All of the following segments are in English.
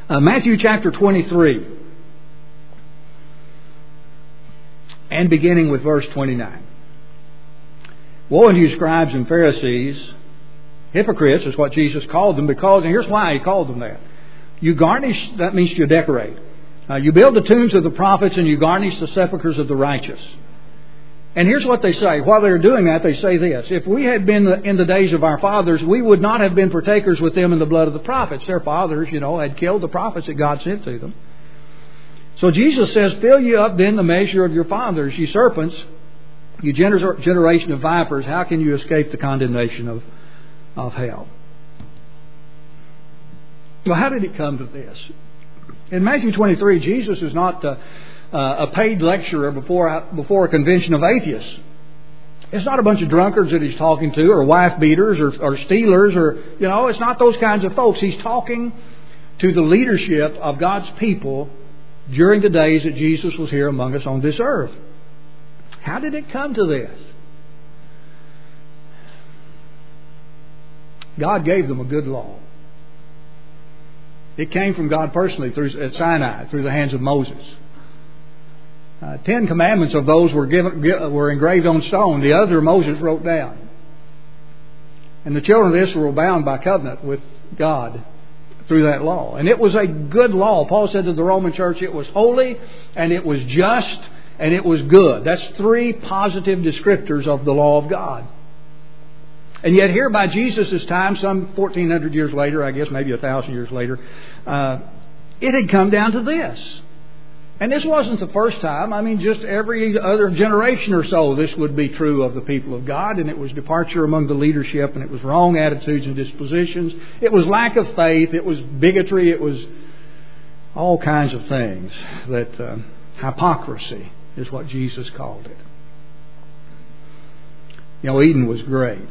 Matthew chapter 23. And beginning with verse 29. Woe unto you, scribes and Pharisees, hypocrites is what Jesus called them, because, and here's why He called them that. You garnish, that means you decorate. You build the tombs of the prophets and you garnish the sepulchres of the righteous. And here's what they say. While they're doing that, they say this. If we had been in the days of our fathers, we would not have been partakers with them in the blood of the prophets. Their fathers, had killed the prophets that God sent to them. So Jesus says, fill you up then the measure of your fathers, ye serpents, you generation of vipers, how can you escape the condemnation of hell? Well, how did it come to this? In Matthew 23, Jesus is not a paid lecturer before a convention of atheists. It's not a bunch of drunkards that He's talking to, or wife beaters, or stealers, or, it's not those kinds of folks. He's talking to the leadership of God's people during the days that Jesus was here among us on this earth. How did it come to this? God gave them a good law. It came from God personally at Sinai through the hands of Moses. 10 commandments of those were engraved on stone. The other Moses wrote down. And the children of Israel were bound by covenant with God through that law. And it was a good law. Paul said to the Roman church, it was holy, and it was just, and it was good. That's 3 positive descriptors of the law of God. And yet here by Jesus' time, some 1,400 years later, I guess maybe 1,000 years later, it had come down to this. And this wasn't the first time. Just every other generation or so, this would be true of the people of God. And it was departure among the leadership, and it was wrong attitudes and dispositions. It was lack of faith. It was bigotry. It was all kinds of things. That hypocrisy is what Jesus called it. Eden was great.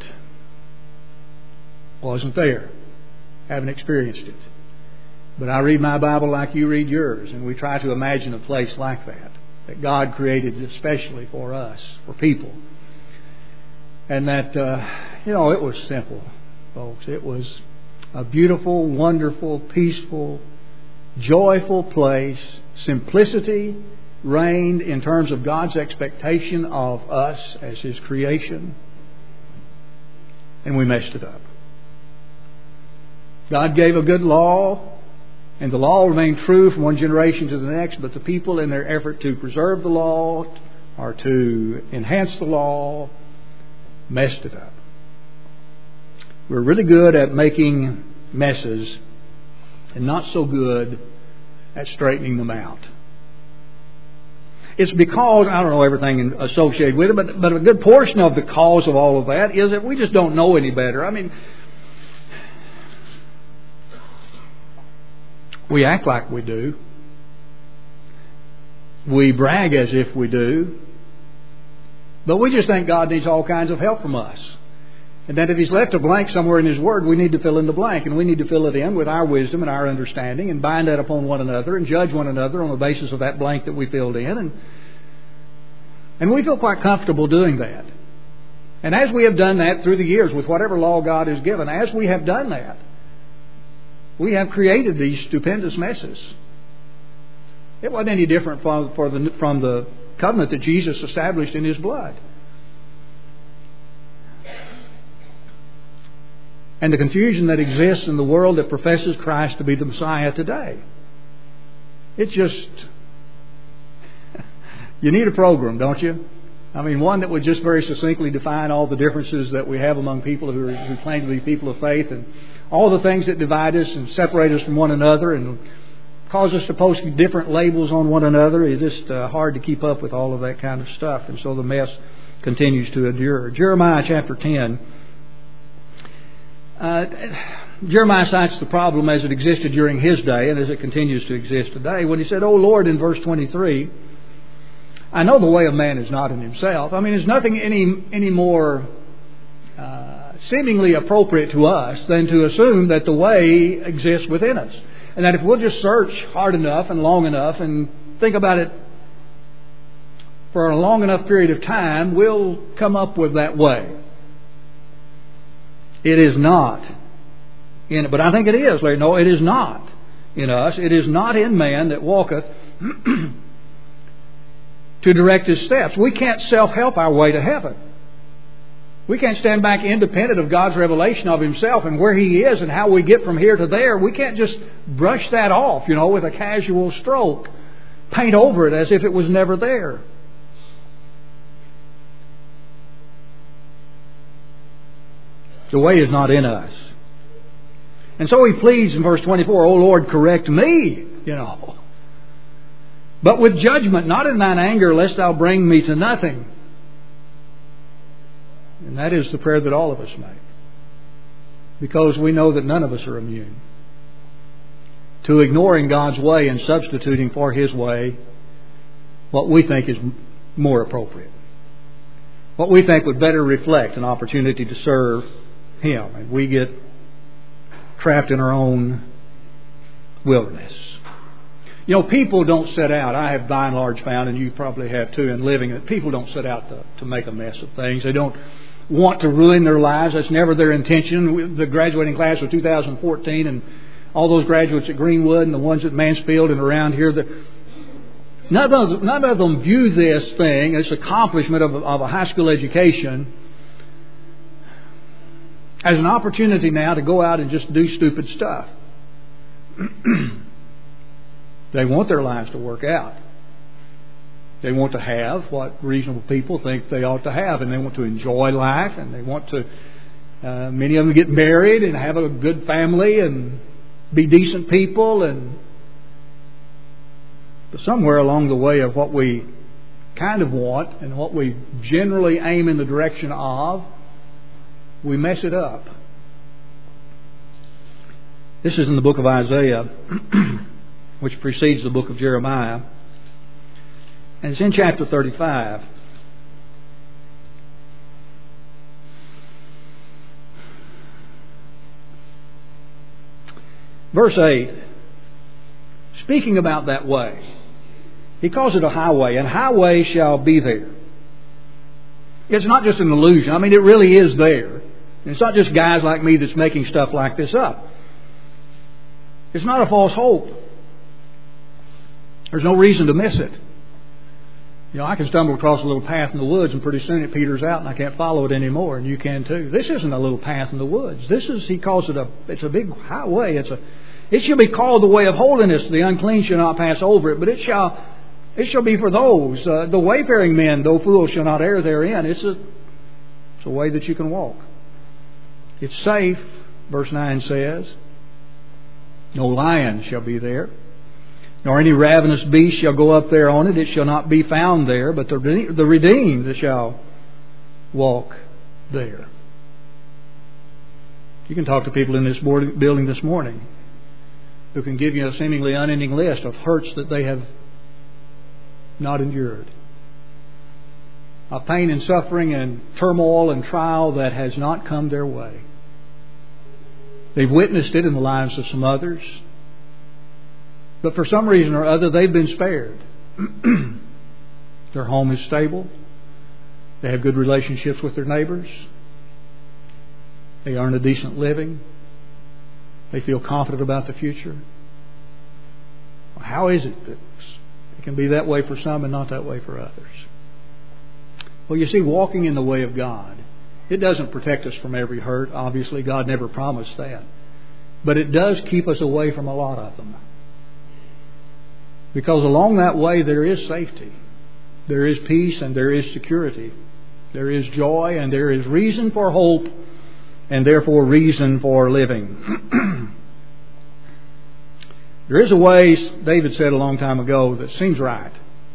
Wasn't there. Haven't experienced it. But I read my Bible like you read yours, and we try to imagine a place like that God created especially for us, for people. And that, it was simple, folks. It was a beautiful, wonderful, peaceful, joyful place. Simplicity reigned in terms of God's expectation of us as His creation. And we messed it up. God gave a good law, and the law remained true from one generation to the next, but the people, in their effort to preserve the law or to enhance the law, messed it up. We're really good at making messes and not so good at straightening them out. It's because, I don't know everything associated with it, but a good portion of the cause of all of that is that we just don't know any better. We act like we do. We brag as if we do. But we just think God needs all kinds of help from us. And that if He's left a blank somewhere in His Word, we need to fill in the blank. And we need to fill it in with our wisdom and our understanding and bind that upon one another and judge one another on the basis of that blank that we filled in. And we feel quite comfortable doing that. And as we have done that through the years with whatever law God has given, as we have done that, we have created these stupendous messes. It wasn't any different from the covenant that Jesus established in His blood. And the confusion that exists in the world that professes Christ to be the Messiah today. It's just... You need a program, don't you? One that would just very succinctly define all the differences that we have among people who claim to be people of faith, and all the things that divide us and separate us from one another and cause us to post different labels on one another. It's just hard to keep up with all of that kind of stuff. And so the mess continues to endure. Jeremiah chapter 10. Jeremiah cites the problem as it existed during his day and as it continues to exist today when he said, "O Lord," in verse 23, "I know the way of man is not in himself." There's nothing any more seemingly appropriate to us than to assume that the way exists within us. And that if we'll just search hard enough and long enough and think about it for a long enough period of time, we'll come up with that way. It is not. But I think it is, Larry. No, it is not in us. It is not in man that walketh to direct his steps. We can't self-help our way to heaven. We can't stand back independent of God's revelation of Himself and where He is and how we get from here to there. We can't just brush that off, with a casual stroke. Paint over it as if it was never there. The way is not in us. And so he pleads in verse 24, O Lord, correct me, but with judgment, not in thine anger, lest thou bring me to nothing. And that is the prayer that all of us make. Because we know that none of us are immune to ignoring God's way and substituting for His way what we think is more appropriate. What we think would better reflect an opportunity to serve Him. And we get trapped in our own wilderness. People don't set out. I have by and large found, and you probably have too in living, that people don't set out to make a mess of things. They don't want to ruin their lives. That's never their intention. The graduating class of 2014 and all those graduates at Greenwood and the ones at Mansfield and around here, none of them view this thing, this accomplishment of a high school education, as an opportunity now to go out and just do stupid stuff. They want their lives to work out. They want to have what reasonable people think they ought to have, and they want to enjoy life, and they want to, many of them get married and have a good family and be decent people. But somewhere along the way of what we kind of want and what we generally aim in the direction of, we mess it up. This is in the book of Isaiah, which precedes the book of Jeremiah. And it's in chapter 35. Verse 8, speaking about that way, he calls it a highway, and highway shall be there. It's not just an illusion. It really is there. It's not just guys like me that's making stuff like this up. It's not a false hope. There's no reason to miss it. I can stumble across a little path in the woods and pretty soon it peters out and I can't follow it anymore, and you can too. This isn't a little path in the woods. He calls it it's a big highway. It shall be called the way of holiness. The unclean shall not pass over it, but it shall be for those. The wayfaring men, though fools, shall not err therein. It's a way that you can walk. It's safe, verse 9 says. No lion shall be there, nor any ravenous beast shall go up there on it. It shall not be found there, but the redeemed shall walk there. You can talk to people in this building this morning who can give you a seemingly unending list of hurts that they have not endured, of pain and suffering and turmoil and trial that has not come their way. They've witnessed it in the lives of some others, but for some reason or other they've been spared. Their home is stable. They have good relationships with their neighbors. They earn a decent living. They feel confident about the future. How is it that it can be that way for some and not that way for others? Well, you see, walking in the way of God, it doesn't protect us from every hurt. Obviously, God never promised that. But it does keep us away from a lot of them. Because along that way there is safety. There is peace and there is security. There is joy and there is reason for hope and therefore reason for living. There is a way, David said a long time ago, that seems right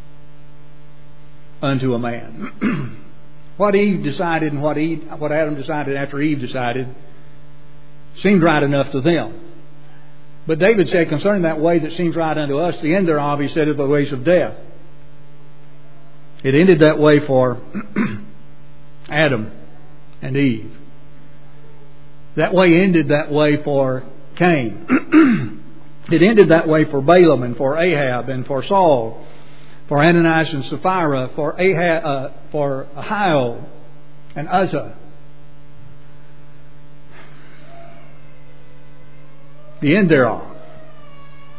unto a man. What Eve decided and what Adam decided after Eve decided seemed right enough to them. But David said concerning that way that seems right unto us, the end thereof, he said, is the ways of death. It ended that way for Adam and Eve. That way ended that way for Cain. It ended that way for Balaam and for Ahab and for Saul, for Ananias and Sapphira, for Ahio and Uzzah. The end thereof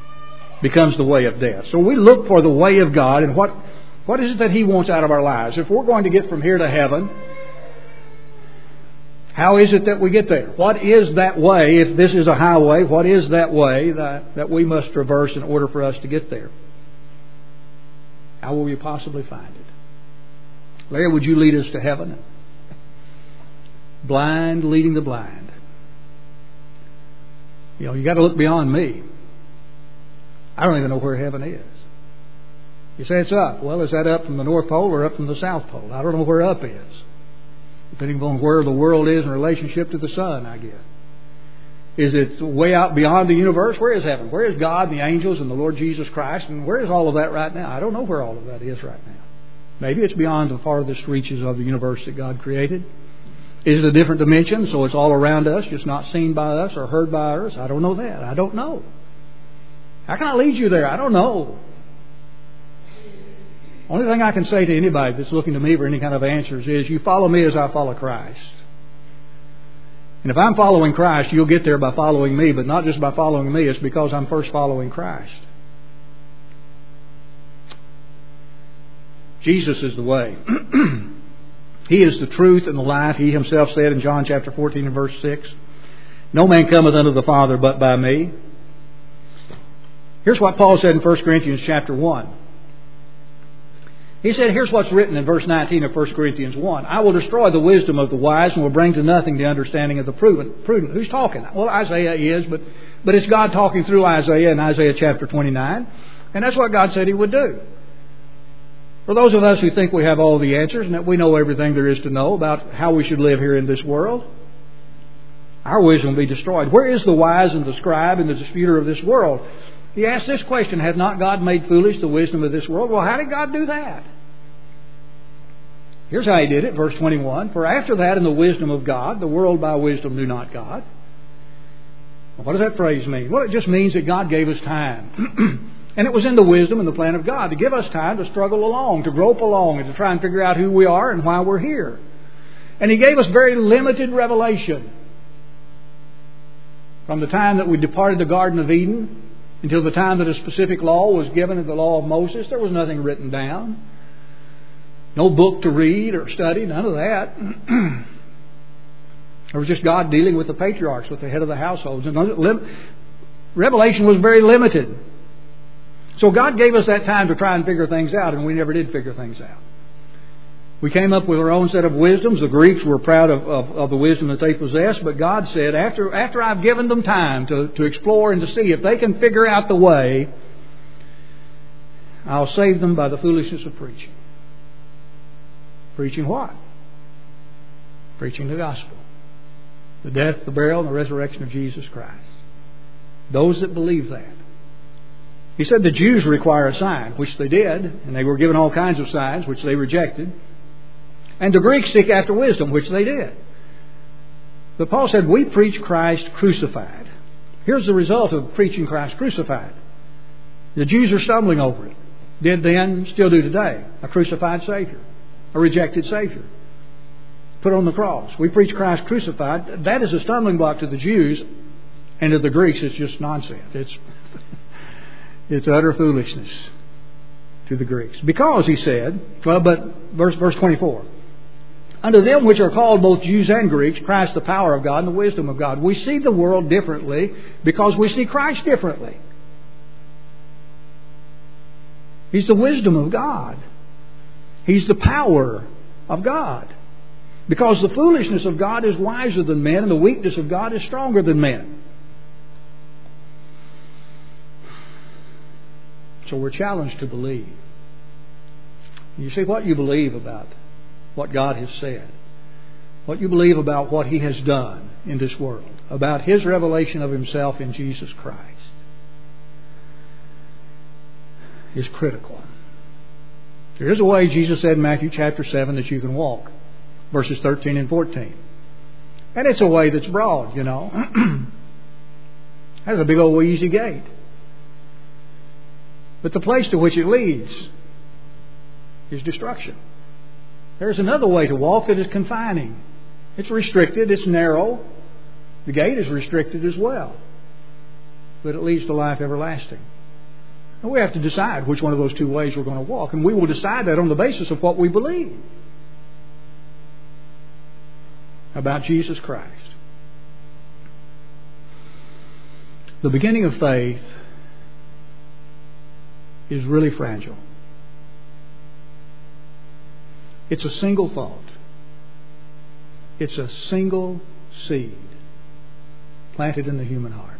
becomes the way of death. So we look for the way of God, and what is it that He wants out of our lives? If we're going to get from here to heaven, how is it that we get there? What is that way? If this is a highway, what is that way that we must traverse in order for us to get there? How will we possibly find it? Larry, would you lead us to heaven? Blind leading the blind. You got to look beyond me. I don't even know where heaven is. You say it's up. Well, is that up from the North Pole or up from the South Pole? I don't know where up is. Depending upon where the world is in relationship to the sun, I guess. Is it way out beyond the universe? Where is heaven? Where is God and the angels and the Lord Jesus Christ? And where is all of that right now? I don't know where all of that is right now. Maybe it's beyond the farthest reaches of the universe that God created. Is it a different dimension, so it's all around us, just not seen by us or heard by us? I don't know that. I don't know. How can I lead you there? I don't know. Only thing I can say to anybody that's looking to me for any kind of answers is, you follow me as I follow Christ. And if I'm following Christ, you'll get there by following me, but not just by following me, it's because I'm first following Christ. Jesus is the way. He is the truth and the life. He Himself said in John chapter 14 and verse 6, "No man cometh unto the Father but by me." Here's what Paul said in 1 Corinthians chapter 1. He said, here's what's written in verse 19 of 1 Corinthians 1. "I will destroy the wisdom of the wise and will bring to nothing the understanding of the prudent." Who's talking? Well, Isaiah is, but it's God talking through Isaiah in Isaiah chapter 29. And that's what God said He would do. For those of us who think we have all the answers and that we know everything there is to know about how we should live here in this world, our wisdom will be destroyed. Where is the wise and the scribe and the disputer of this world? He asked this question, "Hath not God made foolish the wisdom of this world?" Well, how did God do that? Here's how He did it, verse 21. "For after that, in the wisdom of God, the world by wisdom knew not God." Well, what does that phrase mean? Well, it just means that God gave us time. And it was in the wisdom and the plan of God to give us time to struggle along, to grope along, and to try and figure out who we are and why we're here. And He gave us very limited revelation. From the time that we departed the Garden of Eden until the time that a specific law was given in the law of Moses, there was nothing written down. No book to read or study, none of that. There was just God dealing with the patriarchs, with the head of the households. And revelation was very limited. So God gave us that time to try and figure things out, and we never did figure things out. We came up with our own set of wisdoms. The Greeks were proud of the wisdom that they possessed, but God said, after I've given them time to explore and to see if they can figure out the way, I'll save them by the foolishness of preaching. Preaching what? Preaching the gospel. The death, the burial, and the resurrection of Jesus Christ. Those that believe that. He said the Jews require a sign, which they did, and they were given all kinds of signs, which they rejected. And the Greeks seek after wisdom, which they did. But Paul said, we preach Christ crucified. Here's the result of preaching Christ crucified. The Jews are stumbling over it. Did then, still do today. A crucified Savior. A rejected Savior. Put on the cross. We preach Christ crucified. That is a stumbling block to the Jews. And to the Greeks, it's just nonsense. It's utter foolishness to the Greeks. Because, he said, verse 24, unto them which are called both Jews and Greeks, Christ the power of God and the wisdom of God. We see the world differently because we see Christ differently. He's the wisdom of God. He's the power of God. Because the foolishness of God is wiser than men and the weakness of God is stronger than men. So we're challenged to believe. You see, what you believe about what God has said, what you believe about what He has done in this world, about His revelation of Himself in Jesus Christ, is critical. There is a way, Jesus said in Matthew chapter 7, that you can walk. Verses 13 and 14. And it's a way that's broad, you know. That's a big old easy gate. But the place to which it leads is destruction. There's another way to walk that is confining. It's restricted, it's narrow. The gate is restricted as well. But it leads to life everlasting. And we have to decide which one of those two ways we're going to walk. And we will decide that on the basis of what we believe about Jesus Christ. The beginning of faith is really fragile. It's a single thought. It's a single seed planted in the human heart.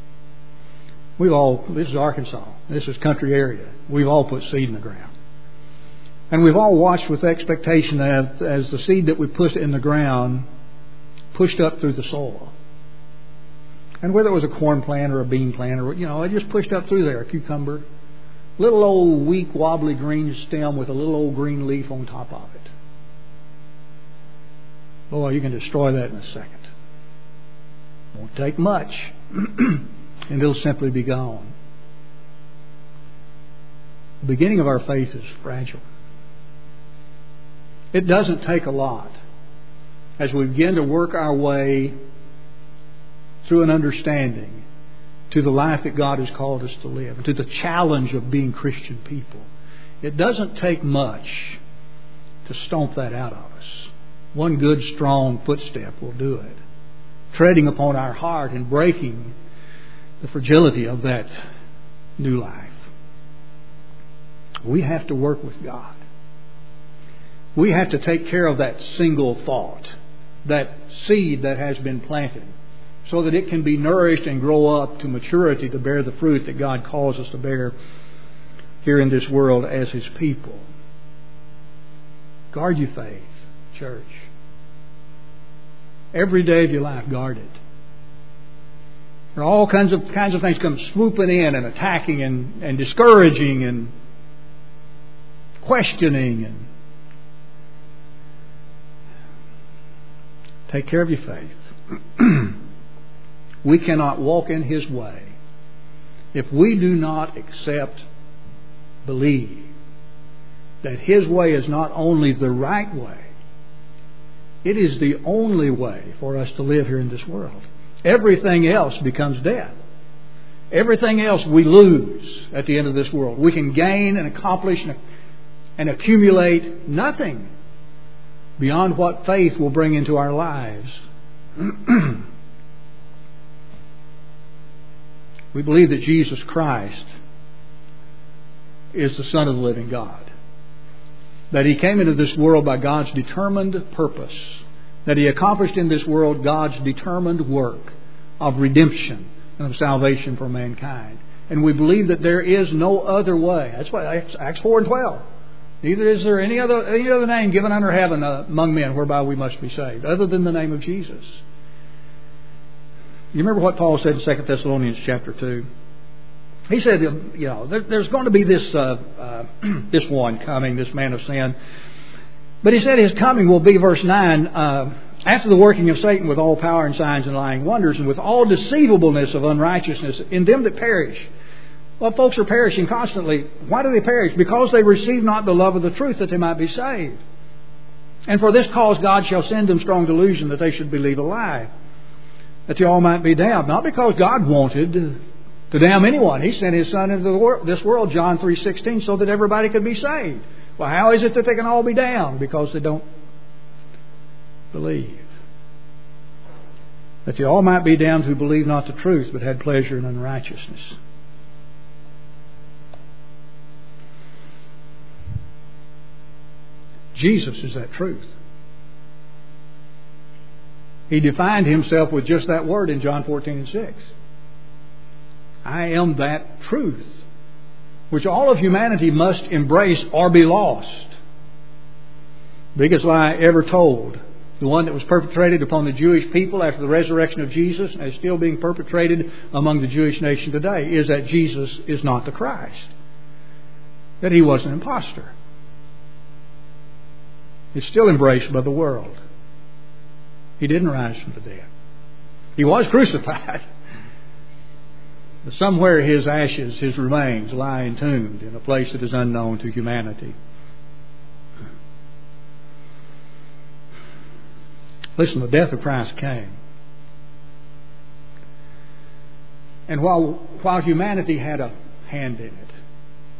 This is Arkansas. This is country area. We've all put seed in the ground. And we've all watched with expectation that as the seed that we put in the ground pushed up through the soil. And whether it was a corn plant or a bean plant or, it just pushed up through there, a cucumber. Little old weak wobbly green stem with a little old green leaf on top of it. Boy, you can destroy that in a second. Won't take much. And it'll simply be gone. The beginning of our faith is fragile. It doesn't take a lot as we begin to work our way through an understanding to the life that God has called us to live, and to the challenge of being Christian people. It doesn't take much to stomp that out of us. One good, strong footstep will do it. Treading upon our heart and breaking the fragility of that new life. We have to work with God. We have to take care of that single thought, that seed that has been planted, so that it can be nourished and grow up to maturity to bear the fruit that God calls us to bear here in this world as His people. Guard your faith, church. Every day of your life, guard it. There are all kinds of things come swooping in and attacking and discouraging and questioning. And take care of your faith. We cannot walk in His way if we do not believe that His way is not only the right way, it is the only way for us to live here in this world. Everything else becomes death. Everything else we lose at the end of this world. We can gain and accomplish and accumulate nothing beyond what faith will bring into our lives. We believe that Jesus Christ is the Son of the living God. That He came into this world by God's determined purpose. That He accomplished in this world God's determined work of redemption and of salvation for mankind. And we believe that there is no other way. That's why Acts 4:12. Neither is there any other name given under heaven among men whereby we must be saved, other than the name of Jesus. You remember what Paul said in 2 Thessalonians chapter 2? He said, there's going to be this one coming, this man of sin. But he said his coming will be, verse 9, after the working of Satan with all power and signs and lying wonders, and with all deceivableness of unrighteousness in them that perish. Well, folks are perishing constantly. Why do they perish? Because they receive not the love of the truth that they might be saved. And for this cause God shall send them strong delusion that they should believe a lie, that they all might be damned. Not because God wanted to damn anyone. He sent His Son into this world, John 3:16, so that everybody could be saved. Well, how is it that they can all be damned? Because they don't believe. That they all might be damned who believe not the truth, but had pleasure in unrighteousness. Jesus is that truth. He defined Himself with just that word in John 14:6. I am that truth, which all of humanity must embrace or be lost. Biggest lie ever told. The one that was perpetrated upon the Jewish people after the resurrection of Jesus and is still being perpetrated among the Jewish nation today is that Jesus is not the Christ. That He was an impostor. It's still embraced by the world. He didn't rise from the dead. He was crucified. But somewhere His ashes, His remains, lie entombed in a place that is unknown to humanity. Listen, the death of Christ came. And while humanity had a hand in it,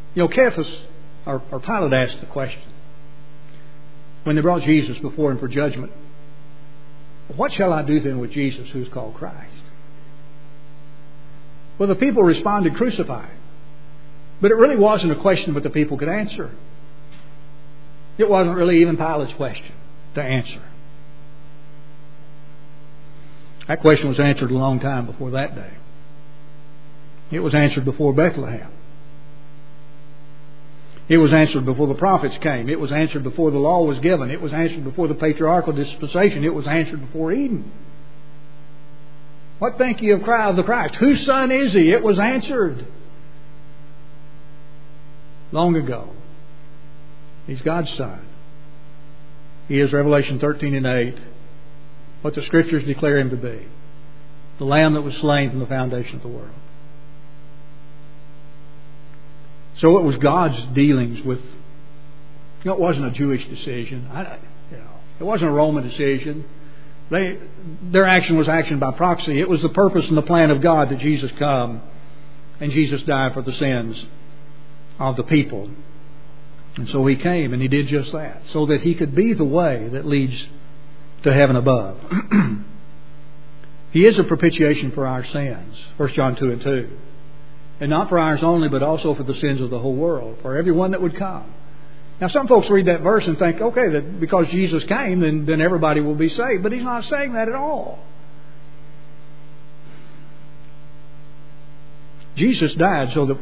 Caiaphas, or Pilate, asked the question when they brought Jesus before him for judgment, what shall I do then with Jesus who is called Christ? Well, the people responded, crucify him. But it really wasn't a question that the people could answer. It wasn't really even Pilate's question to answer. That question was answered a long time before that day. It was answered before Bethlehem. It was answered before the prophets came. It was answered before the law was given. It was answered before the patriarchal dispensation. It was answered before Eden. What think ye of the Christ? Whose son is he? It was answered long ago. He's God's son. He is, Revelation 13:8, what the Scriptures declare him to be. The Lamb that was slain from the foundation of the world. So it was God's dealings with... it wasn't a Jewish decision. It wasn't a Roman decision. Their action was action by proxy. It was the purpose and the plan of God that Jesus come and Jesus died for the sins of the people. And so He came and He did just that, so that He could be the way that leads to heaven above. He is a propitiation for our sins, 1 John 2:2. And not for ours only, but also for the sins of the whole world, for everyone that would come. Now, some folks read that verse and think, okay, that because Jesus came, then everybody will be saved. But He's not saying that at all. Jesus died so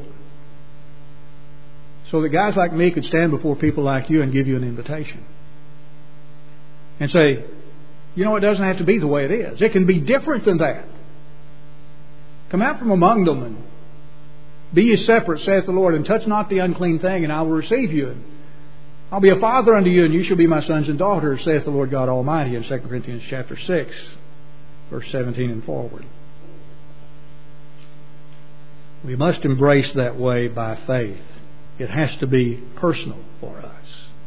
that guys like me could stand before people like you and give you an invitation. And say, it doesn't have to be the way it is. It can be different than that. Come out from among them and be ye separate, saith the Lord, and touch not the unclean thing, and I will receive you. And I'll be a father unto you, and you shall be my sons and daughters, saith the Lord God Almighty, in 2 Corinthians chapter 6, verse 17 and forward. We must embrace that way by faith. It has to be personal for us.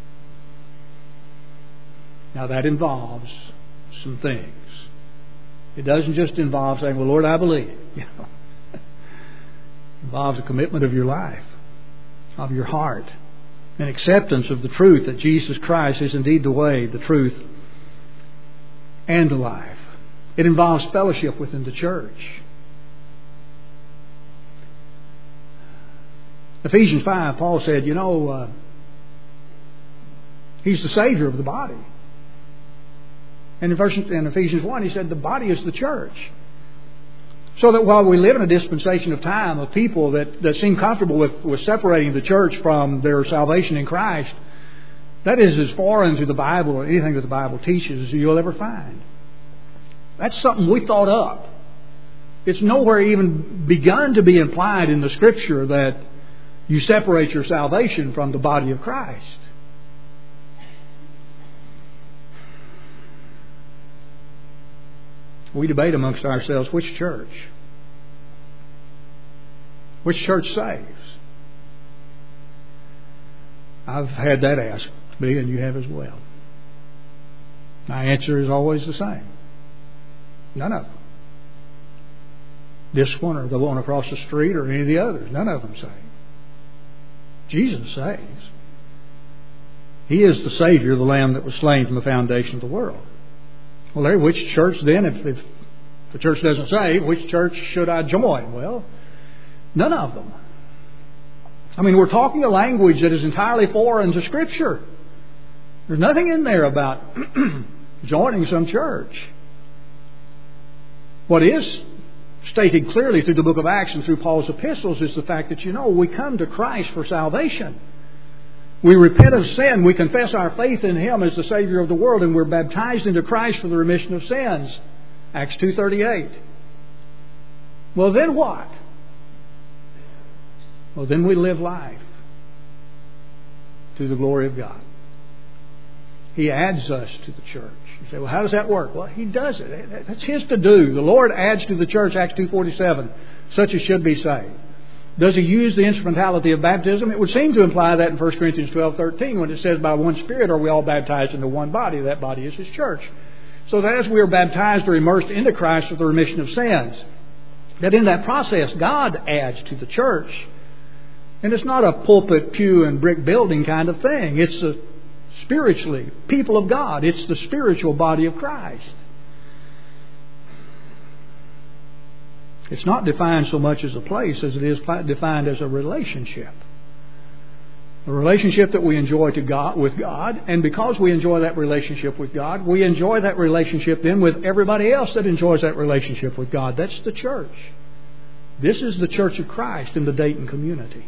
Now that involves some things. It doesn't just involve saying, well, Lord, I believe. It involves a commitment of your life, of your heart, an acceptance of the truth that Jesus Christ is indeed the way, the truth, and the life. It involves fellowship within the church. Ephesians 5, Paul said, He's the Savior of the body. And in Ephesians 1, he said the body is the church. So that while we live in a dispensation of time of people that seem comfortable with separating the church from their salvation in Christ, that is as foreign to the Bible or anything that the Bible teaches as you'll ever find. That's something we thought up. It's nowhere even begun to be implied in the Scripture that you separate your salvation from the body of Christ. We debate amongst ourselves which church saves. I've had that asked me, and you have as well. My answer is always the same. None of them. This one or the one across the street or any of the others. None of them save. Jesus saves. He is the Savior, the Lamb that was slain from the foundation of the world. Well, Larry, which church then, if the church doesn't save, which church should I join? Well, none of them. I mean, we're talking a language that is entirely foreign to Scripture. There's nothing in there about joining some church. What is stated clearly through the book of Acts and through Paul's epistles is the fact that, we come to Christ for salvation. We repent of sin. We confess our faith in Him as the Savior of the world, and we're baptized into Christ for the remission of sins. Acts 2:38. Well, then what? Well, then we live life to the glory of God. He adds us to the church. You say, well, how does that work? Well, He does it. That's His to do. The Lord adds to the church, Acts 2:47, such as should be saved. Does He use the instrumentality of baptism? It would seem to imply that in 1 Corinthians 12:13 when it says, by one Spirit are we all baptized into one body. That body is His church. So that as we are baptized or immersed into Christ for the remission of sins, that in that process God adds to the church And it's not a pulpit, pew, and brick building kind of thing. It's spiritually, people of God. It's the spiritual body of Christ. It's not defined so much as a place as it is defined as a relationship. A relationship that we enjoy with God, and because we enjoy that relationship with God, we enjoy that relationship then with everybody else that enjoys that relationship with God. That's the church. This is the Church of Christ in the Dayton community.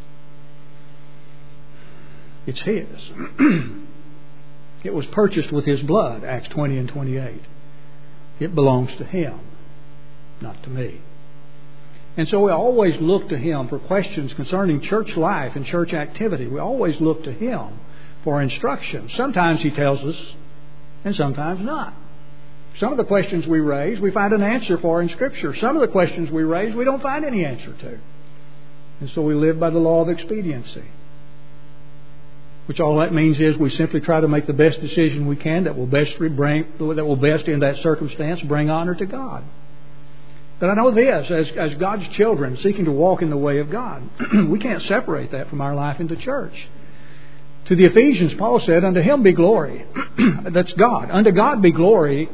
It's His. It was purchased with His blood, Acts 20 and 28. It belongs to Him, not to me. And so we always look to Him for questions concerning church life and church activity. We always look to Him for instruction. Sometimes He tells us, and sometimes not. Some of the questions we raise, we find an answer for in Scripture. Some of the questions we raise, we don't find any answer to. And so we live by the law of expediency. Which all that means is we simply try to make the best decision we can that will best in that circumstance bring honor to God. But I know this, as God's children seeking to walk in the way of God, we can't separate that from our life in the church. To the Ephesians, Paul said, "Unto Him be glory." That's God. "Unto God be glory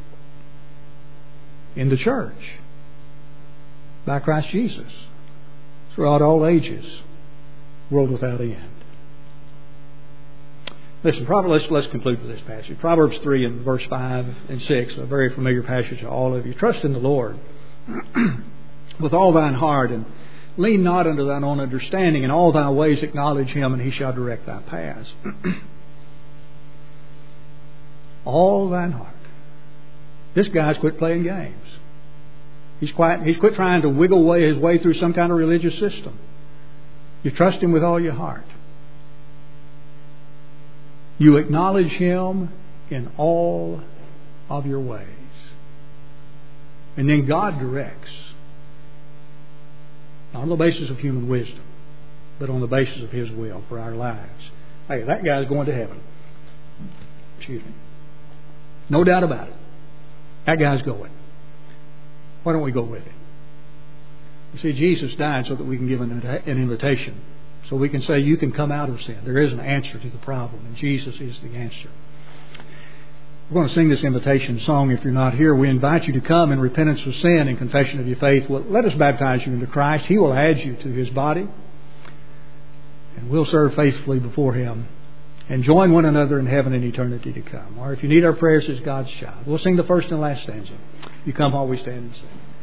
in the church by Christ Jesus throughout all ages, world without end." Listen, let's conclude with this passage. Proverbs 3 and verse 5 and 6, a very familiar passage to all of you. "Trust in the Lord with all thine heart, and lean not unto thine own understanding. In all thy ways acknowledge Him, and He shall direct thy paths." All thine heart. This guy's quit playing games. He's quit trying to wiggle his way through some kind of religious system. You trust Him with all your heart. You acknowledge Him in all of your ways. And then God directs. Not on the basis of human wisdom, but on the basis of His will for our lives. Hey, that guy's going to heaven. Excuse me. No doubt about it. That guy's going. Why don't we go with Him? You see, Jesus died so that we can give an invitation. So we can say, you can come out of sin. There is an answer to the problem, and Jesus is the answer. We're going to sing this invitation song. If you're not here, we invite you to come in repentance of sin and confession of your faith. Well, let us baptize you into Christ. He will add you to His body, and we'll serve faithfully before Him and join one another in heaven in eternity to come. Or if you need our prayers as God's child, we'll sing the first and last stanza. You come while we stand and sing.